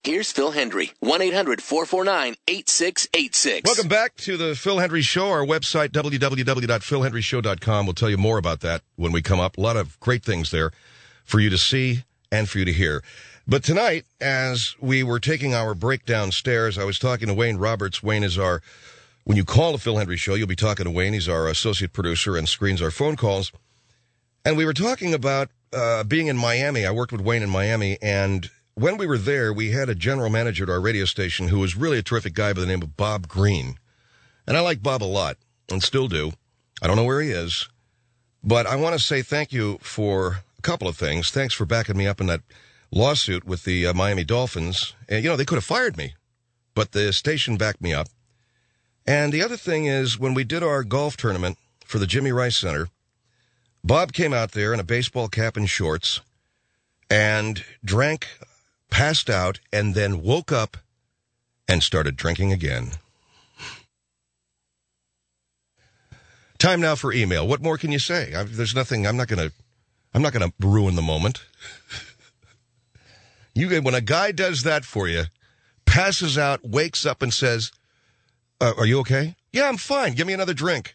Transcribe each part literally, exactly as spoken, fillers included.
Here's Phil Hendry, one eight hundred four four nine eight six eight six. Welcome back to the Phil Hendry Show. Our website, w w w dot phil hendry show dot com. We'll tell you more about that when we come up. A lot of great things there for you to see and for you to hear. But tonight, as we were taking our break downstairs, I was talking to Wayne Roberts. Wayne is our, when you call the Phil Hendry Show, you'll be talking to Wayne. He's our associate producer and screens our phone calls. And we were talking about uh, being in Miami. I worked with Wayne in Miami, and when we were there, we had a general manager at our radio station who was really a terrific guy by the name of Bob Green. And I like Bob a lot, and still do. I don't know where he is. But I want to say thank you for a couple of things. Thanks for backing me up in that lawsuit with the uh, Miami Dolphins. And, you know, they could have fired me, but the station backed me up. And the other thing is, when we did our golf tournament for the Jimmy Rice Center, Bob came out there in a baseball cap and shorts and drank, passed out, and then woke up and started drinking again. Time now for email. What more can you say? I, there's nothing. I'm not gonna. I'm not gonna ruin the moment. You, when a guy does that for you, passes out, wakes up, and says, uh, "Are you okay?" Yeah, I'm fine. Give me another drink.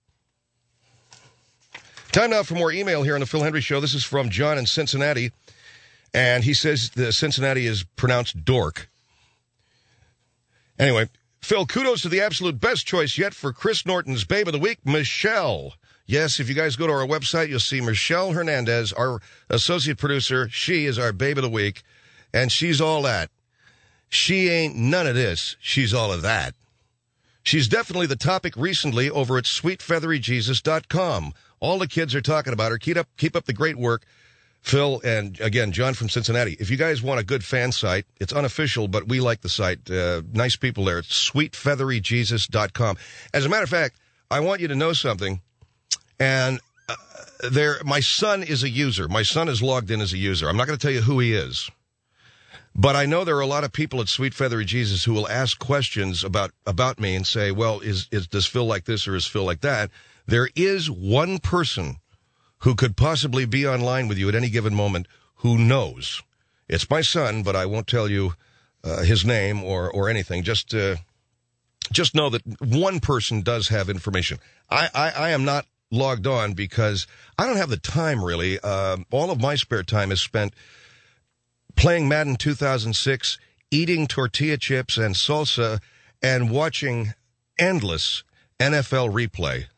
Time now for more email here on the Phil Hendry Show. This is from John in Cincinnati. And he says the Cincinnati is pronounced dork. Anyway, Phil, kudos to the absolute best choice yet for Chris Norton's Babe of the Week, Michelle. Yes, if you guys go to our website, you'll see Michelle Hernandez, our associate producer. She is our Babe of the Week, and she's all that. She ain't none of this. She's all of that. She's definitely the topic recently over at sweet feathery jesus dot com. All the kids are talking about her. Keep up, keep up the great work. Phil, and again, John from Cincinnati. If you guys want a good fan site, it's unofficial, but we like the site. Uh, nice people there. It's sweet feathery jesus dot com. As a matter of fact, I want you to know something. And uh, there, my son is a user. My son is logged in as a user. I'm not going to tell you who he is. But I know there are a lot of people at Sweet Feathery Jesus who will ask questions about, about me and say, well, is, is, does Phil like this or is Phil like that? There is one person who could possibly be online with you at any given moment, who knows. It's my son, but I won't tell you uh, his name or, or anything. Just uh, just know that one person does have information. I, I, I am not logged on because I don't have the time, really. Uh, all of my spare time is spent playing Madden two thousand six, eating tortilla chips and salsa, and watching endless N F L replay.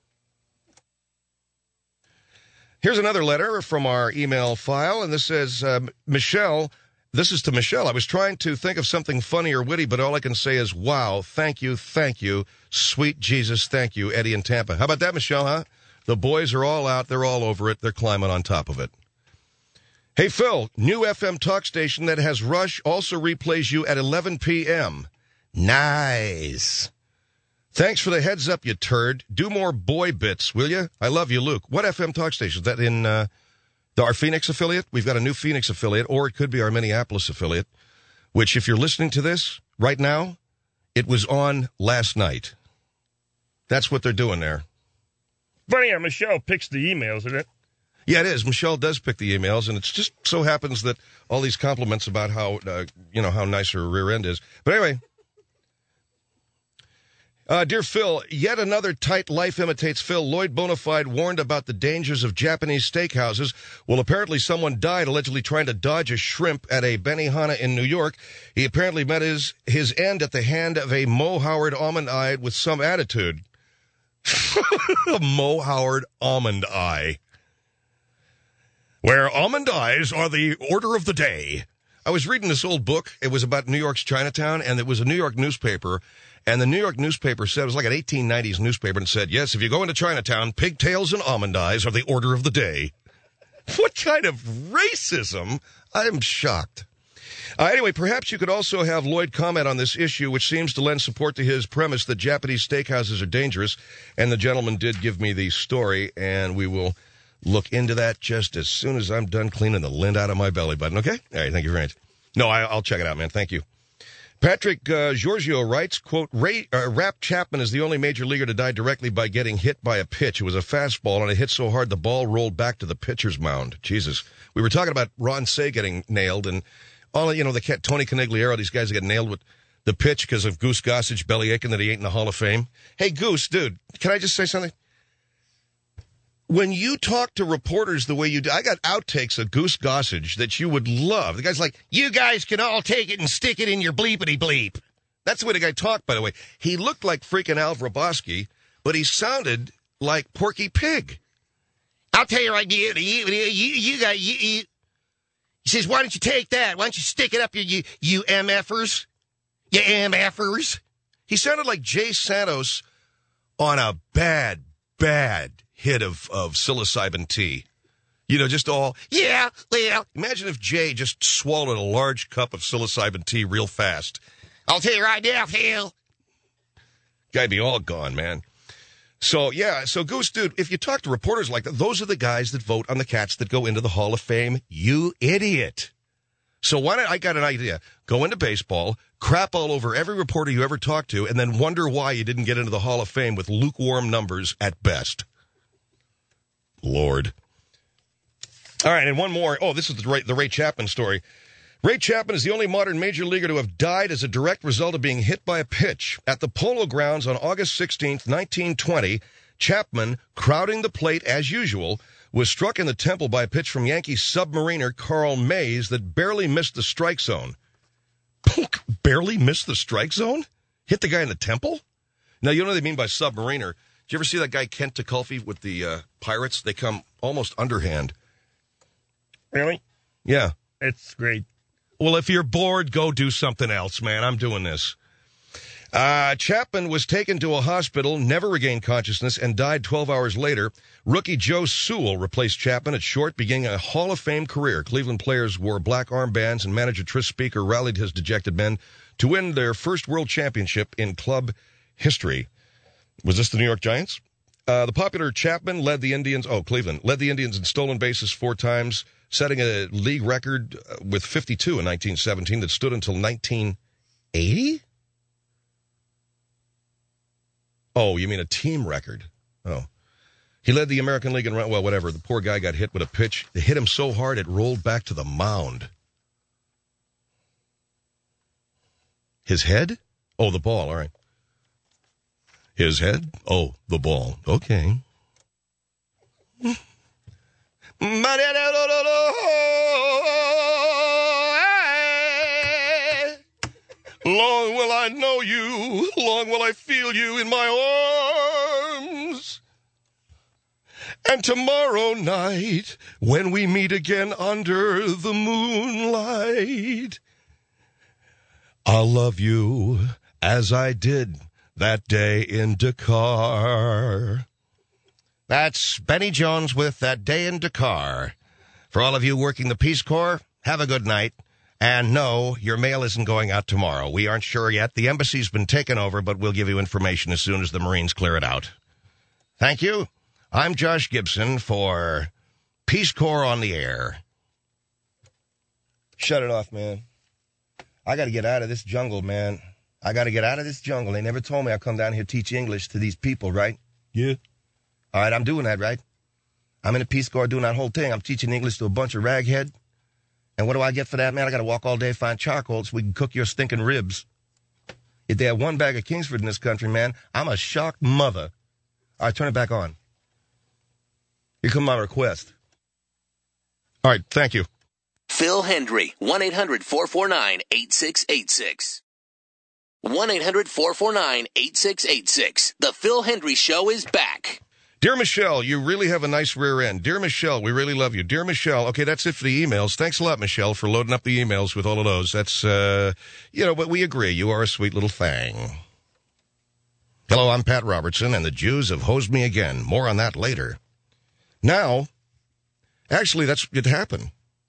Here's another letter from our email file, and this says, uh, Michelle, this is to Michelle. I was trying to think of something funny or witty, but all I can say is, wow, thank you, thank you, sweet Jesus, thank you, Eddie in Tampa. How about that, Michelle, huh? The boys are all out. They're all over it. They're climbing on top of it. Hey, Phil, new F M talk station that has Rush also replays you at eleven p.m. Nice. Thanks for the heads up, you turd. Do more boy bits, will you? I love you, Luke. What F M talk station? Is that in uh, the, our Phoenix affiliate? We've got a new Phoenix affiliate, or it could be our Minneapolis affiliate, which if you're listening to this right now, it was on last night. That's what they're doing there. Funny how Michelle picks the emails, isn't it? Yeah, it is. Michelle does pick the emails, and it just so happens that all these compliments about how, uh, you know, how nice her rear end is. But anyway... Uh, dear Phil, yet another tight life imitates Phil. Lloyd Bonafide warned about the dangers of Japanese steakhouses. Well, apparently someone died allegedly trying to dodge a shrimp at a Benihana in New York. He apparently met his, his end at the hand of a Mo Howard almond eye with some attitude. A Mo Howard almond eye. Where almond eyes are the order of the day. I was reading this old book. It was about New York's Chinatown, and it was a New York newspaper. And the New York newspaper said, it was like an eighteen nineties newspaper, and said, yes, if you go into Chinatown, pigtails and almond eyes are the order of the day. What kind of racism? I'm shocked. Uh, anyway, perhaps you could also have Lloyd comment on this issue, which seems to lend support to his premise that Japanese steakhouses are dangerous. And the gentleman did give me the story, and we will look into that just as soon as I'm done cleaning the lint out of my belly button, okay? All right, thank you very much. No, I, I'll check it out, man. Thank you. Patrick uh, Giorgio writes, quote, Ray, uh, Rap Chapman is the only major leaguer to die directly by getting hit by a pitch. It was a fastball, and it hit so hard the ball rolled back to the pitcher's mound. Jesus. We were talking about Ron Say getting nailed, and all you know, the cat, Tony Conigliaro, these guys that get nailed with the pitch because of Goose Gossage belly aching that he ain't in the Hall of Fame. Hey, Goose, dude, can I just say something? When you talk to reporters the way you do, I got outtakes of Goose Gossage that you would love. The guy's like, you guys can all take it and stick it in your bleepity bleep. That's the way the guy talked, by the way. He looked like freaking Al Vrabosky, but he sounded like Porky Pig. I'll tell you right now, you, you, you, you got, you, you. He says, why don't you take that? Why don't you stick it up, you, you, you M Fers? You M Fers? He sounded like Jay Santos on a bad, bad hit of, of psilocybin tea. You know, just all, yeah, well. Imagine if Jay just swallowed a large cup of psilocybin tea real fast. I'll tell you right now, Phil. Guy'd be all gone, man. So, yeah, so Goose, dude, if you talk to reporters like that, those are the guys that vote on the cats that go into the Hall of Fame. You idiot. So why don't, I got an idea. Go into baseball, crap all over every reporter you ever talk to, and then wonder why you didn't get into the Hall of Fame with lukewarm numbers at best. Lord. All right, and one more. Oh, this is the Ray, the Ray Chapman story. Ray Chapman is the only modern major leaguer to have died as a direct result of being hit by a pitch. At the Polo Grounds on August sixteenth, nineteen twenty, Chapman, crowding the plate as usual, was struck in the temple by a pitch from Yankee submariner Carl Mays that barely missed the strike zone. Barely missed the strike zone? Hit the guy in the temple? Now, you know what they mean by submariner. Did you ever see that guy Kent Tekulfi with the uh, Pirates? They come almost underhand. Really? Yeah. It's great. Well, if you're bored, go do something else, man. I'm doing this. Uh, Chapman was taken to a hospital, never regained consciousness, and died twelve hours later. Rookie Joe Sewell replaced Chapman at short, beginning a Hall of Fame career. Cleveland players wore black armbands, and manager Tris Speaker rallied his dejected men to win their first world championship in club history. Was this the New York Giants? Uh, the popular Chapman led the Indians, oh, Cleveland, led the Indians in stolen bases four times, setting a league record with fifty-two in nineteen seventeen that stood until nineteen eighty? Oh, you mean a team record? Oh. He led the American League in, well, whatever. The poor guy got hit with a pitch. It hit him so hard it rolled back to the mound. His head? Oh, the ball, all right. His head? Oh, the ball. Okay. Long will I know you, long will I feel you in my arms. And tomorrow night, when we meet again under the moonlight, I'll love you as I did that day in Dakar. That's Benny Jones with That Day in Dakar. For all of you working the Peace Corps, have a good night. And no, your mail isn't going out tomorrow. We aren't sure yet. The embassy's been taken over, but we'll give you information as soon as the Marines clear it out. Thank you. I'm Josh Gibson for Peace Corps on the Air. Shut it off, man. I got to get out of this jungle, man. I got to get out of this jungle. They never told me I'd come down here to teach English to these people, right? Yeah. All right, I'm doing that, right? I'm in the Peace Corps doing that whole thing. I'm teaching English to a bunch of raghead. And what do I get for that, man? I got to walk all day, find charcoal so we can cook your stinking ribs. If they have one bag of Kingsford in this country, man, I'm a shocked mother. All right, turn it back on. Here comes my request. All right, thank you. Phil Hendry, one eight hundred four four nine eight six eight six. one eight hundred four four nine eight six eight six. The Phil Hendry Show is back. Dear Michelle, you really have a nice rear end. Dear Michelle, we really love you. Dear Michelle, okay, that's it for the emails. Thanks a lot, Michelle, for loading up the emails with all of those. That's, uh, you know, but we agree. You are a sweet little thing. Hello, I'm Pat Robertson, and the Jews have hosed me again. More on that later. Now, actually, that's, it happened.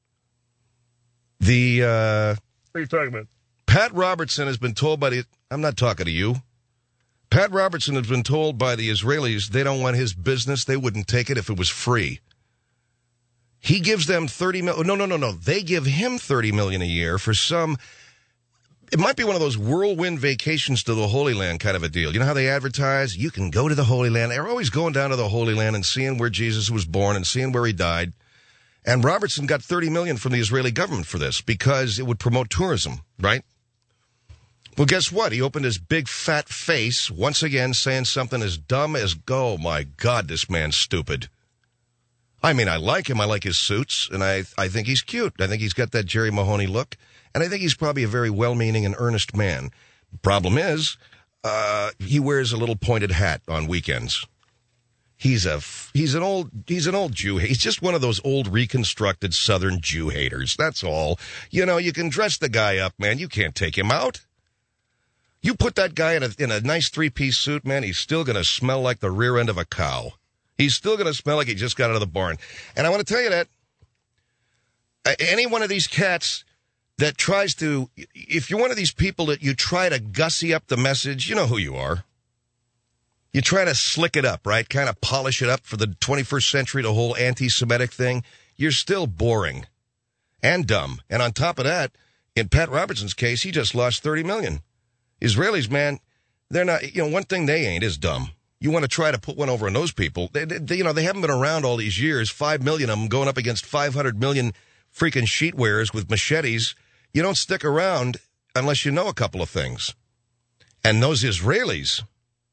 The, uh... What are you talking about? Pat Robertson has been told by the, I'm not talking to you. Pat Robertson has been told by the Israelis they don't want his business. They wouldn't take it if it was free. He gives them thirty million. No, no, no, no. They give him thirty million a year for some. It might be one of those whirlwind vacations to the Holy Land kind of a deal. You know how they advertise? You can go to the Holy Land. They're always going down to the Holy Land and seeing where Jesus was born and seeing where he died. And Robertson got thirty million dollars from the Israeli government for this because it would promote tourism, right? Well, guess what? He opened his big fat face once again saying something as dumb as, oh, my God, this man's stupid. I mean, I like him. I like his suits, and I I think he's cute. I think he's got that Jerry Mahoney look, and I think he's probably a very well-meaning and earnest man. The problem is, uh, he wears a little pointed hat on weekends. He's a he's an old he's an old Jew. He's just one of those old reconstructed Southern Jew haters. That's all. You know, you can dress the guy up, man. You can't take him out. You put that guy in a in a nice three-piece suit, man. He's still going to smell like the rear end of a cow. He's still going to smell like he just got out of the barn. And I want to tell you that any one of these cats that tries to, if you're one of these people that you try to gussy up the message, you know who you are. You try to slick it up, right? Kind of polish it up for the twenty-first century, the whole anti-Semitic thing. You're still boring and dumb. And on top of that, in Pat Robertson's case, he just lost thirty million dollars. Israelis, man, they're not, you know, one thing they ain't is dumb. You want to try to put one over on those people. They, they, you know, they haven't been around all these years. Five million of them going up against five hundred million freaking sheet wearers with machetes. You don't stick around unless you know a couple of things. And those Israelis,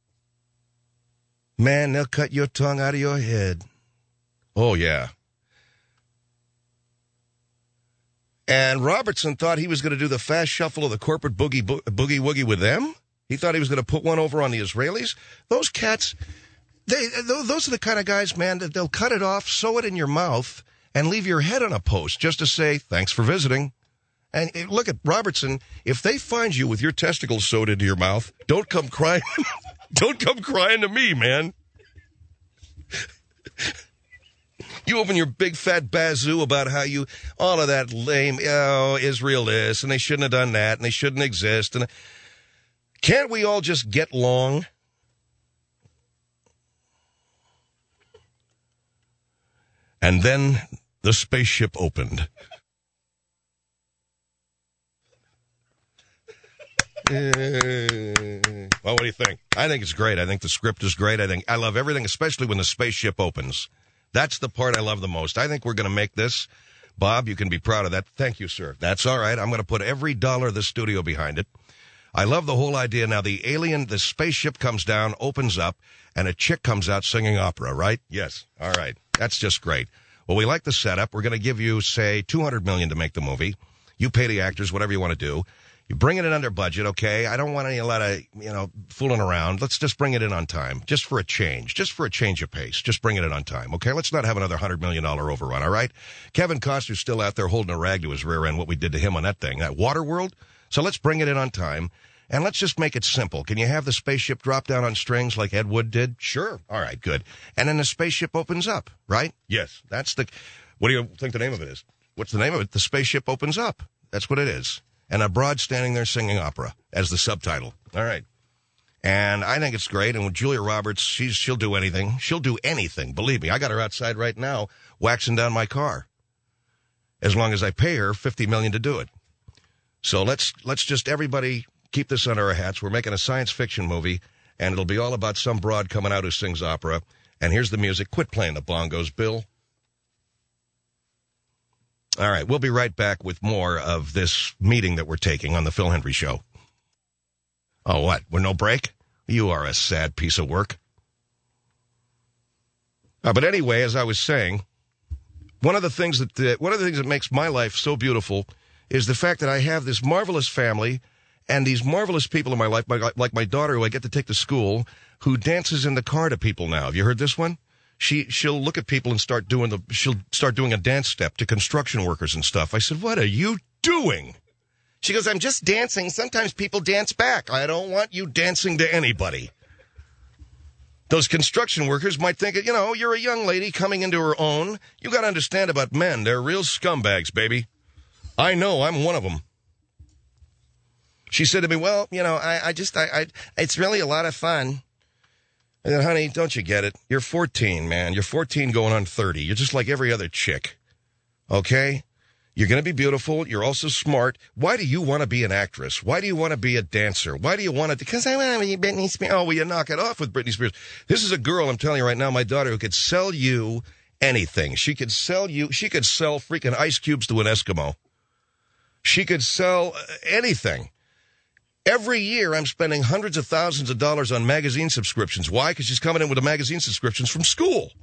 man, they'll cut your tongue out of your head. Oh, yeah. And Robertson thought he was going to do the fast shuffle of the corporate boogie bo- boogie woogie with them. He thought he was going to put one over on the Israelis. Those cats, they those are the kind of guys, man, that they'll cut it off, sew it in your mouth, and leave your head on a post just to say, thanks for visiting. And look at Robertson. If they find you with your testicles sewed into your mouth, don't come crying. Don't come crying to me, man. You open your big fat bazoo about how you, all of that lame, oh, Israel this, and they shouldn't have done that, and they shouldn't exist. And can't we all just get along? And then the spaceship opened. Well, what do you think? I think it's great. I think the script is great. I think I love everything, especially when the spaceship opens. That's the part I love the most. I think we're going to make this. Bob, you can be proud of that. Thank you, sir. That's all right. I'm going to put every dollar of the studio behind it. I love the whole idea. Now, the alien, the spaceship comes down, opens up, and a chick comes out singing opera, right? Yes. All right. That's just great. Well, we like the setup. We're going to give you, say, two hundred million dollars to make the movie. You pay the actors, whatever you want to do. You bring it in under budget, okay? I don't want any a lot of, you know, fooling around. Let's just bring it in on time, just for a change, just for a change of pace. Just bring it in on time, okay? Let's not have another one hundred million dollars overrun, all right? Kevin Costner's still out there holding a rag to his rear end, what we did to him on that thing, that Waterworld. So let's bring it in on time, and let's just make it simple. Can you have the spaceship drop down on strings like Ed Wood did? Sure. All right, good. And then the spaceship opens up, right? Yes. That's the, what do you think the name of it is? What's the name of it? The spaceship opens up. That's what it is. And a broad standing there singing opera as the subtitle. All right. And I think it's great. And with Julia Roberts, she's, she'll do anything. She'll do anything. Believe me, I got her outside right now waxing down my car. As long as I pay her fifty million dollars to do it. So let's, let's just everybody keep this under our hats. We're making a science fiction movie, and it'll be all about some broad coming out who sings opera. And here's the music. Quit playing the bongos, Bill. All right, we'll be right back with more of this meeting that we're taking on the Phil Hendrie Show. Oh, what? We're no break? You are a sad piece of work. Uh, but anyway, as I was saying, one of the things that uh, one of the things that makes my life so beautiful is the fact that I have this marvelous family and these marvelous people in my life, like, like my daughter, who I get to take to school, who dances in the car to people now. Have you heard this one? She, she'll look at people and start doing the, she'll start doing a dance step to construction workers and stuff. I said, what are you doing? She goes, I'm just dancing. Sometimes people dance back. I don't want you dancing to anybody. Those construction workers might think, you know, you're a young lady coming into her own. You got to understand about men. They're real scumbags, baby. I know. I'm one of them. She said to me, well, you know, I, I just, I, I, it's really a lot of fun. I said, honey, don't you get it? You're fourteen, man. You're fourteen going on thirty. You're just like every other chick. Okay? You're going to be beautiful. You're also smart. Why do you want to be an actress? Why do you want to be a dancer? Why do you want to? Because I want to be Britney Spears. Oh, well, you knock it off with Britney Spears. This is a girl, I'm telling you right now, my daughter, who could sell you anything. She could sell you, she could sell freaking ice cubes to an Eskimo. She could sell anything. Every year, I'm spending hundreds of thousands of dollars on magazine subscriptions. Why? Because she's coming in with the magazine subscriptions from school.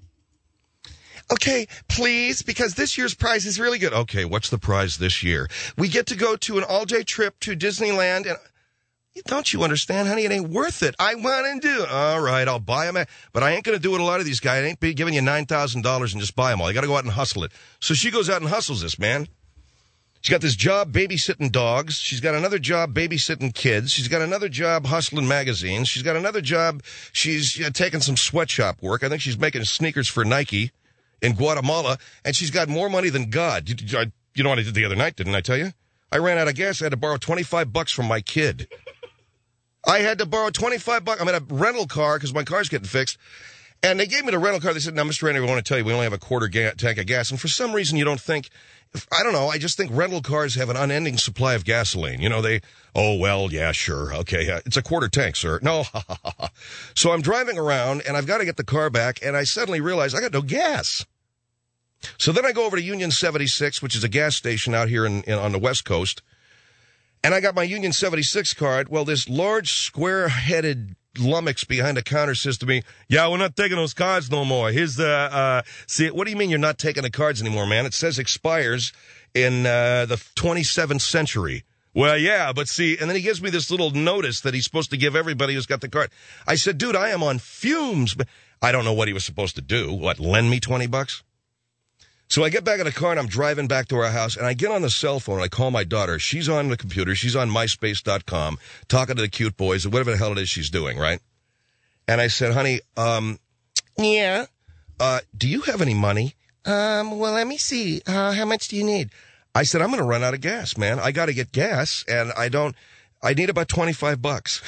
Okay, please, because this year's prize is really good. Okay, what's the prize this year? We get to go to an all-day trip to Disneyland, and don't you understand, honey? It ain't worth it. I want to do it. All right, I'll buy them, but I ain't going to do what a lot of these guys. I ain't be giving you nine thousand dollars and just buy them all. You got to go out and hustle it. So she goes out and hustles this, man. She's got this job babysitting dogs. She's got another job babysitting kids. She's got another job hustling magazines. She's got another job. She's you know, taking some sweatshop work. I think she's making sneakers for Nike in Guatemala, and she's got more money than God. You, you know what I did the other night, didn't I tell you? I ran out of gas. I had to borrow twenty-five bucks from my kid. I had to borrow twenty-five bucks. I'm in a rental car because my car's getting fixed. And they gave me the rental car. They said, now, Mister Rainer, we want to tell you we only have a quarter ga- tank of gas. And for some reason, you don't think, if, I don't know, I just think rental cars have an unending supply of gasoline. You know, they, oh, well, yeah, sure. Okay, uh, it's a quarter tank, sir. No, ha, ha, ha, ha. So I'm driving around, and I've got to get the car back, and I suddenly realize I got no gas. So then I go over to Union seventy-six, which is a gas station out here in, in on the West Coast, and I got my Union seventy-six card. Well, this large, square-headed lummox behind the counter says to me, yeah, we're not taking those cards no more. Here's the, uh, see, what do you mean you're not taking the cards anymore, man? It says expires in uh, the twenty-seventh century. Well, yeah, but see, and then he gives me this little notice that he's supposed to give everybody who's got the card. I said, dude, I am on fumes. I don't know what he was supposed to do. What, lend me twenty bucks? So I get back in the car and I'm driving back to our house and I get on the cell phone and I call my daughter. She's on the computer. She's on MySpace dot com talking to the cute boys or whatever the hell it is she's doing, right? And I said, honey, um, yeah, uh, do you have any money? Um, well, let me see. Uh, how much do you need? I said, I'm going to run out of gas, man. I got to get gas and I don't, I need about twenty-five bucks.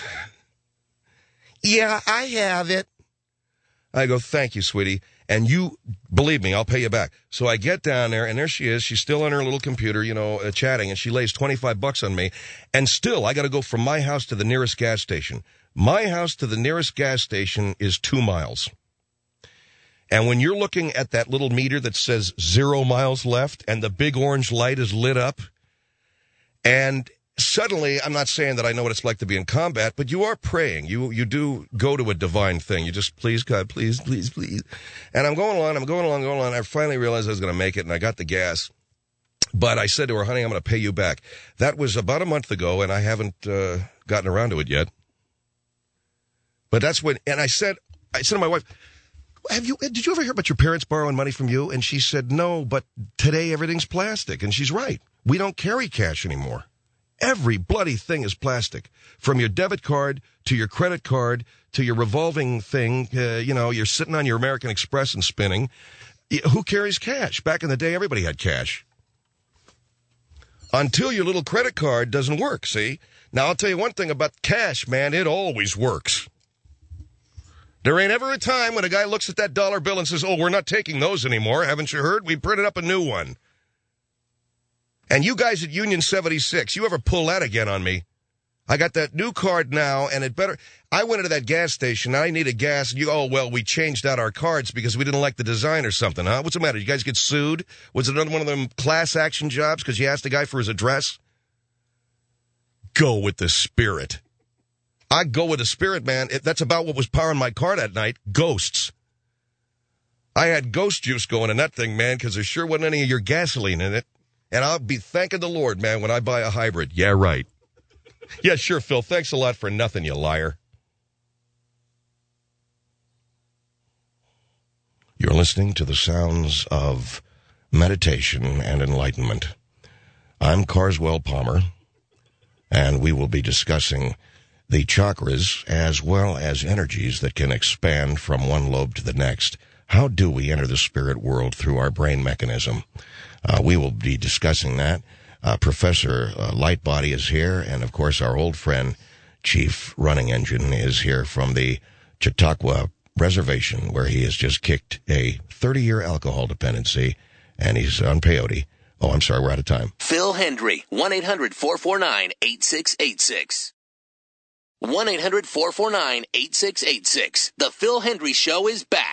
Yeah, I have it. I go, thank you, sweetie. And you, believe me, I'll pay you back. So I get down there, and there she is. She's still on her little computer, you know, uh, chatting, and she lays twenty-five bucks on me. And still, I got to go from my house to the nearest gas station. My house to the nearest gas station is two miles. And when you're looking at that little meter that says zero miles left, and the big orange light is lit up, and suddenly, I'm not saying that I know what it's like to be in combat, but you are praying. You you do go to a divine thing. You just, please, God, please, please, please. And I'm going along, I'm going along, going along. I finally realized I was going to make it, and I got the gas. But I said to her, honey, I'm going to pay you back. That was about a month ago, and I haven't uh, gotten around to it yet. But that's when, and I said, I said to my wife, have you, did you ever hear about your parents borrowing money from you? And she said, no, but today everything's plastic. And she's right. We don't carry cash anymore. Every bloody thing is plastic, from your debit card to your credit card to your revolving thing. Uh, you know, you're sitting on your American Express and spinning. Who carries cash? Back in the day, everybody had cash. Until your little credit card doesn't work, see? Now, I'll tell you one thing about cash, man. It always works. There ain't ever a time when a guy looks at that dollar bill and says, oh, we're not taking those anymore. Haven't you heard? We printed up a new one. And you guys at Union seventy-six, you ever pull that again on me? I got that new card now, and it better... I went into that gas station, and I needed gas, and you, oh, well, we changed out our cards because we didn't like the design or something, huh? What's the matter? You guys get sued? Was it another one of them class action jobs because you asked the guy for his address? Go with the spirit. I go with the spirit, man. If that's about what was powering my car that night. Ghosts. I had ghost juice going in that thing, man, because there sure wasn't any of your gasoline in it. And I'll be thanking the Lord, man, when I buy a hybrid. Yeah, right. Yeah, sure, Phil. Thanks a lot for nothing, you liar. You're listening to the sounds of meditation and enlightenment. I'm Carswell Palmer, and we will be discussing the chakras as well as energies that can expand from one lobe to the next. How do we enter the spirit world through our brain mechanism? Uh, we will be discussing that. Uh, Professor uh, Lightbody is here, and of course our old friend, Chief Running Engine, is here from the Chautauqua Reservation, where he has just kicked a thirty-year alcohol dependency, and he's on peyote. Oh, I'm sorry, we're out of time. Phil Hendry, one eight hundred four four nine eight six eight six. one eight hundred four four nine eight six eight six. The Phil Hendry Show is back.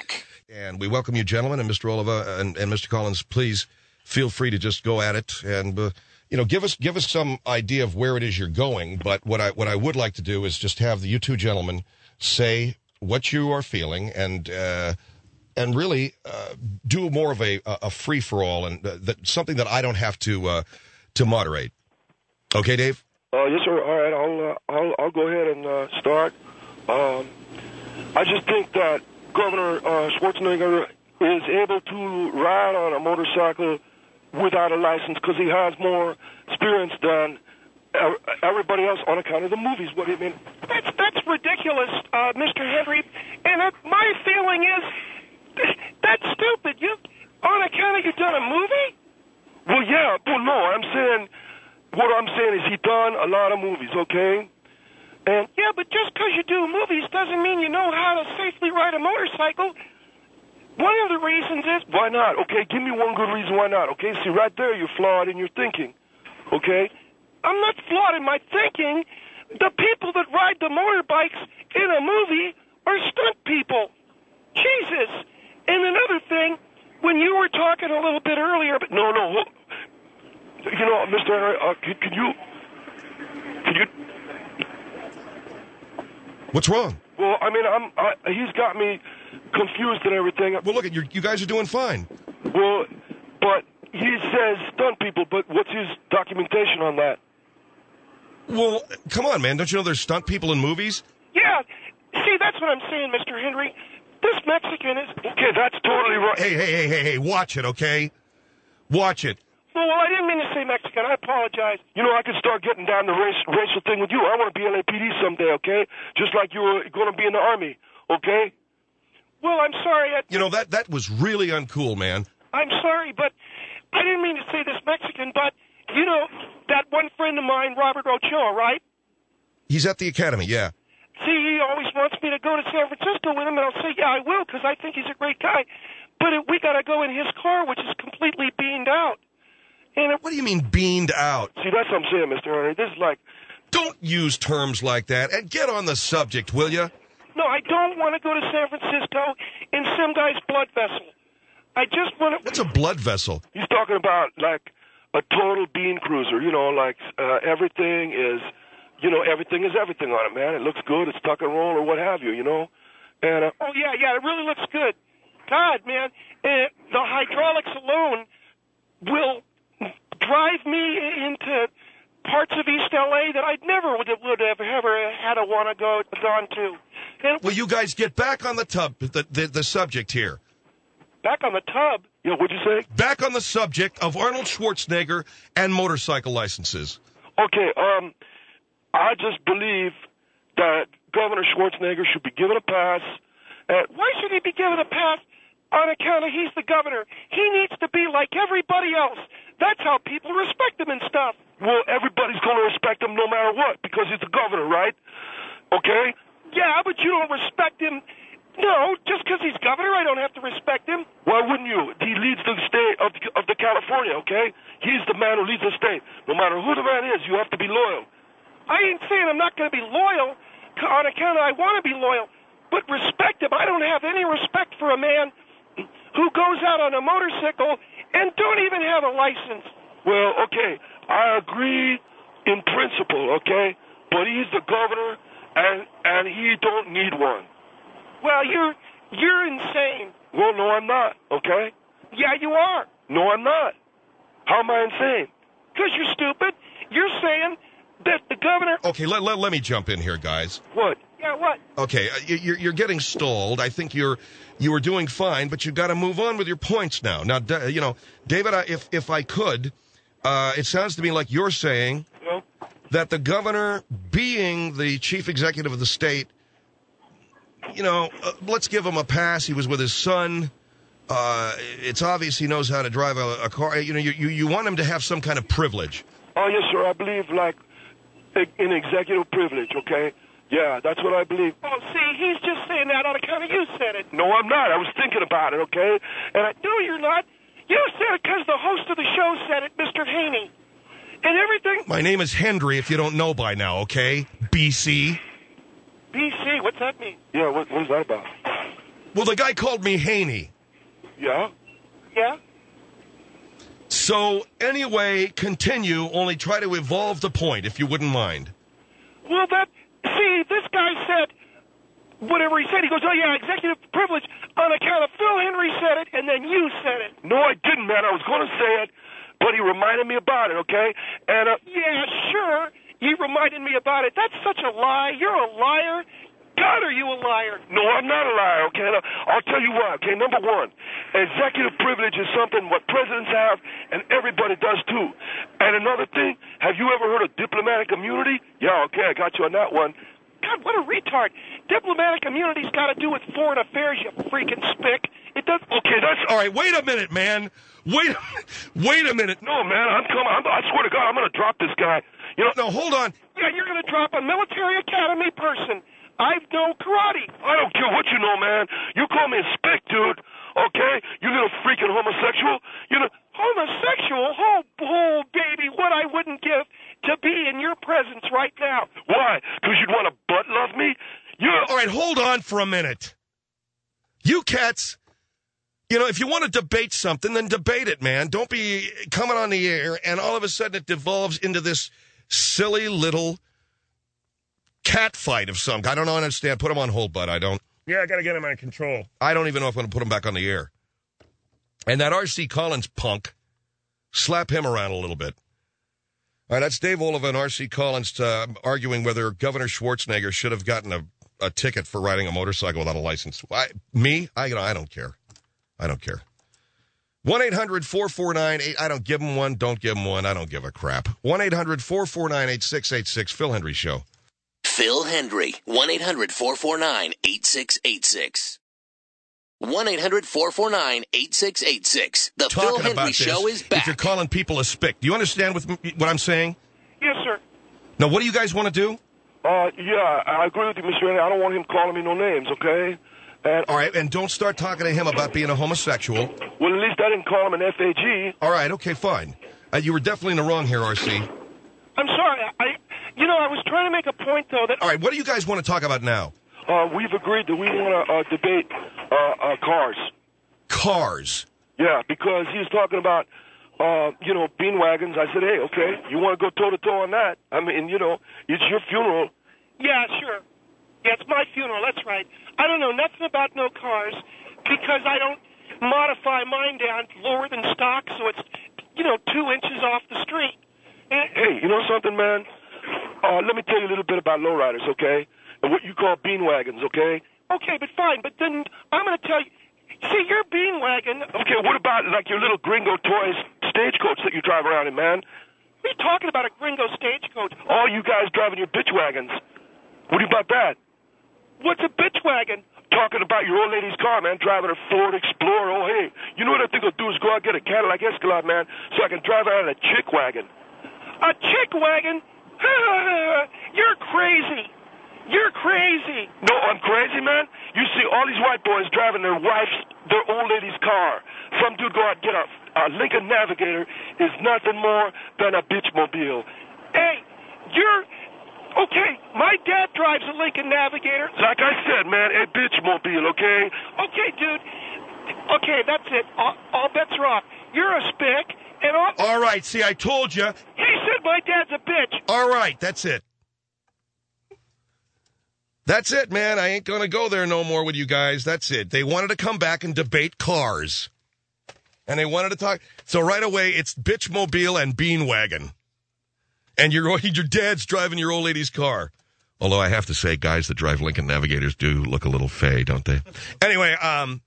And we welcome you, gentlemen, and Mister Oliva and, and Mister Collins. Please feel free to just go at it and, uh, you know, give us give us some idea of where it is you're going. But what I what I would like to do is just have the, you two gentlemen say what you are feeling and uh, and really uh, do more of a a free for all and uh, that something that I don't have to uh, to moderate. Okay, Dave? Uh, yes, sir. All right, I'll uh, I'll, I'll go ahead and uh, start. Um, I just think that Governor uh, Schwarzenegger is able to ride on a motorcycle without a license because he has more experience than everybody else on account of the movies. What do you mean? That's that's ridiculous, uh, Mister Henry. And uh, my feeling is that's stupid. You on account of you done a movie? Well, yeah. Well, no. I'm saying what I'm saying is he done a lot of movies. Okay. And yeah, but just because you do movies doesn't mean you know how to safely ride a motorcycle. One of the reasons is... Why not? Okay, give me one good reason why not. Okay, see, right there you're flawed in your thinking. Okay? I'm not flawed in my thinking. The people that ride the motorbikes in a movie are stunt people. Jesus. And another thing, when you were talking a little bit earlier... But no, no. You know, Mister Henry, uh, can, can you... Can you... What's wrong? Well, I mean, I'm. I, he's got me confused and everything. Well, look, you're, you guys are doing fine. Well, but he says stunt people, but what's his documentation on that? Well, come on, man. Don't you know there's stunt people in movies? Yeah. See, that's what I'm saying, Mister Henry. This Mexican is... Okay, that's totally right. Hey, hey, hey, hey, hey, watch it, okay? Watch it. Well, well, I didn't mean to say Mexican. I apologize. You know, I could start getting down the race, racial thing with you. I want to be L A P D someday, okay? Just like you were going to be in the Army, okay? Well, I'm sorry. I... You know, that, that was really uncool, man. I'm sorry, but I didn't mean to say this Mexican, but, you know, that one friend of mine, Robert Ochoa, right? He's at the academy, yeah. See, he always wants me to go to San Francisco with him, and I'll say, yeah, I will, because I think he's a great guy. But it, we got to go in his car, which is completely beamed out. And it, what do you mean beamed out? See, that's what I'm saying, Mister Henry. This is like... Don't use terms like that, and get on the subject, will you? No, I don't want to go to San Francisco in some guy's blood vessel. I just want to... What's a blood vessel? He's talking about, like, a total bean cruiser. You know, like, uh, everything is... You know, everything is everything on it, man. It looks good. It's tuck and roll or what have you, you know? And uh, oh, yeah, yeah, it really looks good. God, man, uh, the hydraulics alone will drive me into parts of East L A that I never would have, would have ever had to want to go gone to. And Will you guys get back on the tub, the, the, the subject here? Back on the tub? Yeah, what'd you say? Back on the subject of Arnold Schwarzenegger and motorcycle licenses. Okay, um... I just believe that Governor Schwarzenegger should be given a pass. At, Why should he be given a pass on account of he's the governor? He needs to be like everybody else. That's how people respect him and stuff. Well, everybody's going to respect him no matter what because he's the governor, right? Okay? Yeah, but you don't respect him. No, just because he's governor, I don't have to respect him. Why wouldn't you? He leads the state of, of the California, okay? He's the man who leads the state. No matter who the man is, you have to be loyal. I ain't saying I'm not going to be loyal on account of I want to be loyal, but respect him. I don't have any respect for a man who goes out on a motorcycle and don't even have a license. Well, okay, I agree in principle, okay, but he's the governor and and he don't need one. Well, you're you're insane. Well, no, I'm not, okay? Yeah, you are. No, I'm not. How am I insane? Because you're stupid. You're saying that the governor... Okay, let, let, let me jump in here, guys. What? Yeah, what? Okay, uh, you're, you're getting stalled. I think you're you were doing fine, but you've got to move on with your points now. Now, you know, David, I, if, if I could, uh, it sounds to me like you're saying yeah. that the governor, being the chief executive of the state, you know, uh, let's give him a pass. He was with his son. Uh, it's obvious he knows how to drive a, a car. You know, you, you, you want him to have some kind of privilege. Oh, yes, sir. I believe, like, in executive privilege, okay? Yeah, that's what I believe. Oh, see, he's just saying that on account of you said it. No, I'm not. I was thinking about it, okay? And I know you're not. You said it because the host of the show said it, Mister Haney. And everything... My name is Hendry, if you don't know by now, okay? B C. B C, what's that mean? Yeah, what, what is that about? Well, the guy called me Haney. Yeah? Yeah? So, anyway, continue, only try to evolve the point, if you wouldn't mind. Well, that, see, this guy said whatever he said. He goes, oh, yeah, executive privilege on account of Phil Hendrie said it, and then you said it. No, I didn't, man. I was going to say it, but he reminded me about it, okay? And, uh, Yeah, sure. He reminded me about it. That's such a lie. You're a liar. God, are you a liar? no, I'm not a liar, okay? Now, I'll tell you why, okay? Number one, executive privilege is something what presidents have, and everybody does too. And another thing, have you ever heard of diplomatic immunity? Yeah, okay, I got you on that one. God, what a retard. Diplomatic immunity's got to do with foreign affairs, you freaking spick. It does. Okay, that's All right, wait a minute, man. Wait, wait a minute. No, man, I'm coming. I'm, I swear to God, I'm going to drop this guy. You know, No, hold on. Yeah, you're going to drop a military academy person. I know karate. I don't care what you know, man. You call me a spick, dude. Okay, you little freaking homosexual. You know, Homosexual? Oh, oh, baby, what I wouldn't give to be in your presence right now. why? Because you'd want to butt love me? You. All right, hold on for a minute. You cats, you know, if you want to debate something, then debate it, man. Don't be coming on the air and all of a sudden it devolves into this silly little cat fight of some. I don't understand. Put him on hold, bud. I don't. Yeah, I got to get him under control. I don't even know if I'm going to put him back on the air. And that R C Collins punk, slap him around a little bit. All right, that's Dave Oliva and R C Collins uh, arguing whether Governor Schwarzenegger should have gotten a, a ticket for riding a motorcycle without a license. I, me? I, you know, I don't care. I don't care. one eight hundred four four nine eight I don't give him one. Don't give him one. I don't give a crap. one eight hundred four four nine eight six eight six Phil Hendrie Show. Phil Hendrie, one eight hundred four four nine eight six eight six. one eight hundred four four nine eight six eight six. The Phil Talking about Hendrie this, Show is back. if you're calling people a spick, do you understand with me, what I'm saying? Yes, sir. Now, what do you guys want to do? Uh, yeah, I agree with you, Mister Henry. I don't want him calling me no names, okay? And All right, and don't start talking to him about being a homosexual. well, at least I didn't call him an F A G. All right, okay, fine. Uh, you were definitely in the wrong here, R C. I'm sorry. I, you know, I was trying to make a point, though, that All right, what do you guys want to talk about now? Uh, we've agreed that we want to uh, debate uh, uh, cars. Cars. Yeah, because he was talking about, uh, you know, bean wagons. I said, hey, okay, you want to go toe-to-toe on that? I mean, you know, it's your funeral. Yeah, sure. Yeah, it's my funeral, that's right. I don't know nothing about no cars because I don't modify mine down lower than stock, so it's, you know, two inches off the street. And, Hey, you know something, man? Uh, let me tell you a little bit about lowriders, okay? And what you call bean wagons, okay? okay, but fine, but then I'm going to tell you, see, your bean wagon, Okay, what about, like, your little gringo toys stagecoach that you drive around in, man? what are you talking about, a gringo stagecoach? All you guys driving your bitch wagons. What about that? What's a bitch wagon? Talking about your old lady's car, man, driving her Ford Explorer. Oh, hey, you know what I think I'll do is go out and get a Cadillac Escalade, man, so I can drive around in a chick wagon. A chick wagon? You're crazy. You're crazy. No, I'm crazy, man. You see all these white boys driving their wife's, their old lady's car. Some dude go out and get a, a Lincoln Navigator is nothing more than a bitch mobile. Hey, you're... Okay, my dad drives a Lincoln Navigator. Like I said, man, a bitch mobile, okay? Okay, dude. Okay, that's it. All, all bets are off. You're a spick, and all... All right, see, I told you. He said my dad's a bitch. All right, that's it. That's it, man. I ain't going to go there no more with you guys. That's it. They wanted to come back and debate cars. And they wanted to talk. So right away, it's bitch mobile and bean wagon. And your your dad's driving your old lady's car. Although I have to say, guys that drive Lincoln Navigators do look a little fey, don't they? Anyway, um,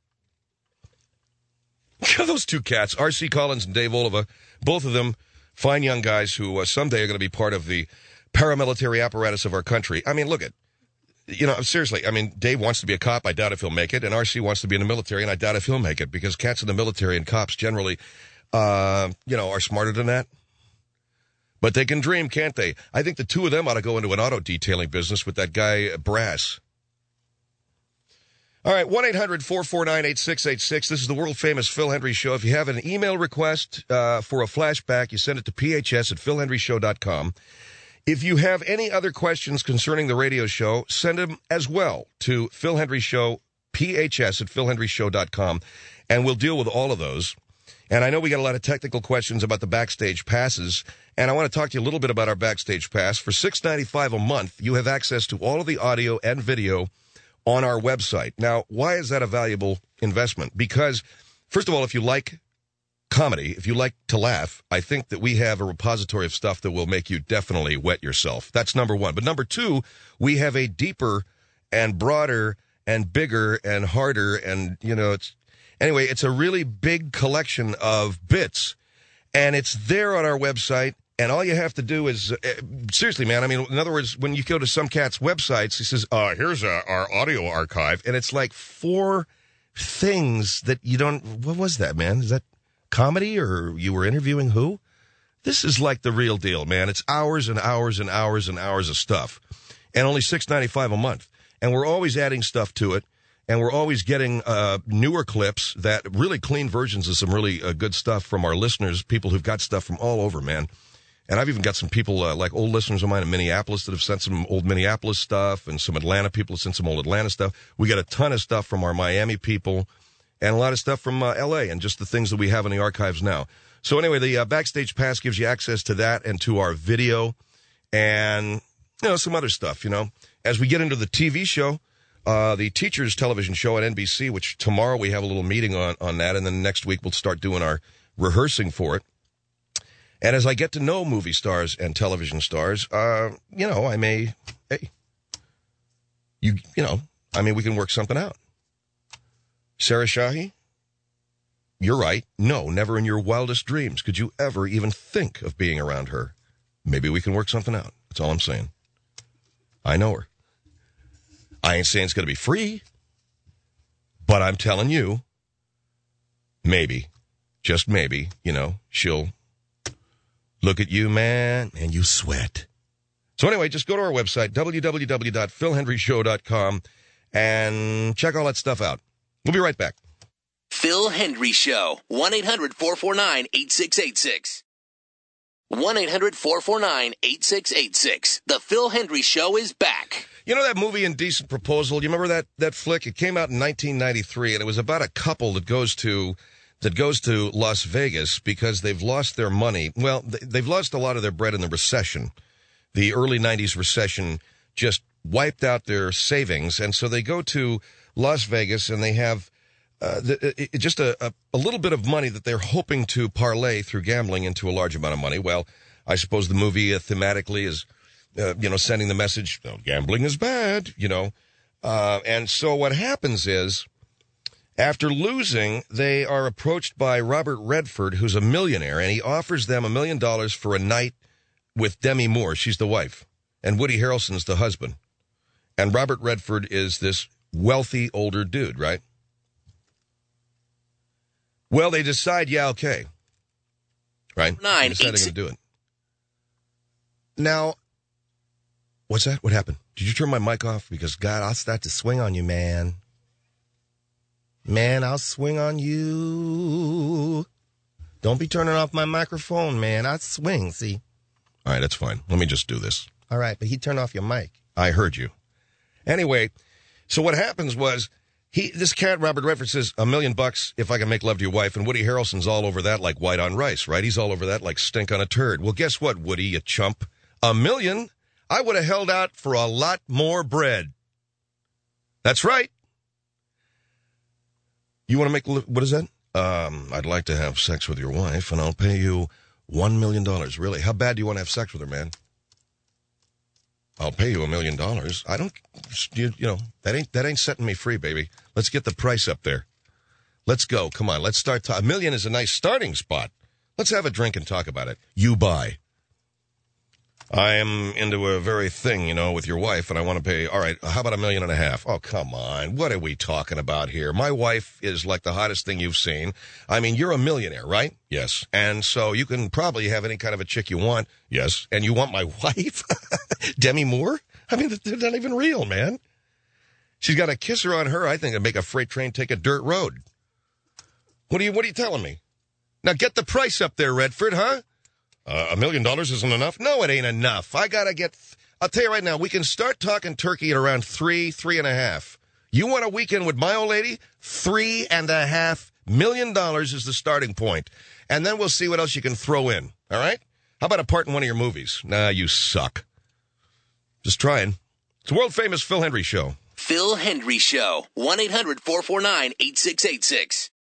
those two cats, R C Collins and Dave Oliva, both of them fine young guys who uh, someday are going to be part of the paramilitary apparatus of our country. I mean, look at, you know, seriously, I mean, Dave wants to be a cop. I doubt if he'll make it. And R C wants to be in the military, and I doubt if he'll make it, because cats in the military and cops generally, uh, you know, are smarter than that. But they can dream, can't they? I think the two of them ought to go into an auto detailing business with that guy, Brass. All right, one eight hundred four four nine eight six eight six. This is the world-famous Phil Hendrie Show. If you have an email request uh, for a flashback, you send it to p h s at phil hendrie show dot com. If you have any other questions concerning the radio show, send them as well to phil hendrie show P H S at phil hendry show dot com, and we'll deal with all of those. And I know we got a lot of technical questions about the Backstage Passes, and I want to talk to you a little bit about our Backstage Pass. For six dollars and ninety-five cents a month, you have access to all of the audio and video on our website. Now, why is that a valuable investment? Because, first of all, if you like comedy, if you like to laugh, I think that we have a repository of stuff that will make you definitely wet yourself. That's number one. But number two, we have a deeper and broader and bigger and harder and, you know, it's, anyway, it's a really big collection of bits, and it's there on our website, and all you have to do is, uh, seriously, man, I mean, in other words, when you go to some cat's websites, he says, uh, here's a, our audio archive, and it's like four things that you don't, what was that, man? Is that comedy, or you were interviewing who? This is like the real deal, man. It's hours and hours and hours and hours of stuff, and only six dollars and ninety-five cents a month, and we're always adding stuff to it. And we're always getting uh, newer clips, that really clean versions of some really uh, good stuff from our listeners, people who've got stuff from all over, man. And I've even got some people, uh, like old listeners of mine in Minneapolis, that have sent some old Minneapolis stuff, and some Atlanta people have sent some old Atlanta stuff. We got a ton of stuff from our Miami people, and a lot of stuff from uh, L A, and just the things that we have in the archives now. So anyway, the uh, Backstage Pass gives you access to that and to our video and, you know, some other stuff, you know. As we get into the T V show, Uh, the Teachers Television Show at N B C, which tomorrow we have a little meeting on, on that, and then next week we'll start doing our rehearsing for it. And as I get to know movie stars and television stars, uh, you know, I may, hey, you, you know, I mean, we can work something out. Sarah Shahi, you're right. No, never in your wildest dreams could you ever even think of being around her. Maybe we can work something out. That's all I'm saying. I know her. I ain't saying it's going to be free, but I'm telling you, maybe, just maybe, you know, she'll look at you, man, and you sweat. So anyway, just go to our website, w w w dot phil hendry show dot com, and check all that stuff out. We'll be right back. Phil Hendry Show, one eight hundred four four nine eight six eight six. one eight hundred four four nine eight six eight six. The Phil Hendry Show is back. You know that movie Indecent Proposal? You remember that, that flick? It came out in nineteen ninety-three, and it was about a couple that goes to that goes to Las Vegas because they've lost their money. Well, they've lost a lot of their bread in the recession. The early nineties recession just wiped out their savings, and so they go to Las Vegas, and they have uh, the, it, just a, a, a little bit of money that they're hoping to parlay through gambling into a large amount of money. Well, I suppose the movie uh, thematically is Uh, you know, sending the message, oh, gambling is bad, you know. Uh, and so what happens is, after losing, they are approached by Robert Redford, who's a millionaire, and he offers them a million dollars for a night with Demi Moore. She's the wife. And Woody Harrelson's the husband. And Robert Redford is this wealthy older dude, right? Well, they decide, yeah, okay. Right? Nine, they decide eight, they're going to do it. Now, what's that? What happened? Did you turn my mic off? Because, God, I'll start to swing on you, man. Man, I'll swing on you. Don't be turning off my microphone, man. I swing, see? All right, that's fine. Let me just do this. All right, but he turned off your mic. I heard you. Anyway, so what happens was, he, this cat, Robert Redford, says, a million bucks if I can make love to your wife. And Woody Harrelson's all over that like white on rice, right? He's all over that like stink on a turd. Well, guess what, Woody, you chump? A million? I would have held out for a lot more bread. That's right. You want to make, what is that? Um, I'd like to have sex with your wife, and I'll pay you one million dollars. Really? How bad do you want to have sex with her, man? I'll pay you a million dollars. I don't, you, you know, that ain't, that ain't setting me free, baby. Let's get the price up there. Let's go. Come on. Let's start. To, a million is a nice starting spot. Let's have a drink and talk about it. You buy. I am into a very thing, you know, with your wife, and I want to pay, all right, how about a million and a half? Oh, come on. What are we talking about here? My wife is like the hottest thing you've seen. I mean, you're a millionaire, right? Yes. And so you can probably have any kind of a chick you want. Yes. And you want my wife? Demi Moore? I mean, they're not even real, man. She's got a kisser on her, I think, to make a freight train take a dirt road. What are you, what are you telling me? Now get the price up there, Redford, huh? Uh, a million dollars isn't enough? No, it ain't enough. I gotta get, I'll tell you right now, we can start talking turkey at around three, three and a half. You want a weekend with my old lady? Three and a half million dollars is the starting point. And then we'll see what else you can throw in. All right? How about a part in one of your movies? Nah, you suck. Just trying. It's a world-famous Phil Hendry Show. Phil Hendry Show. one eight hundred four four nine eight six eight six.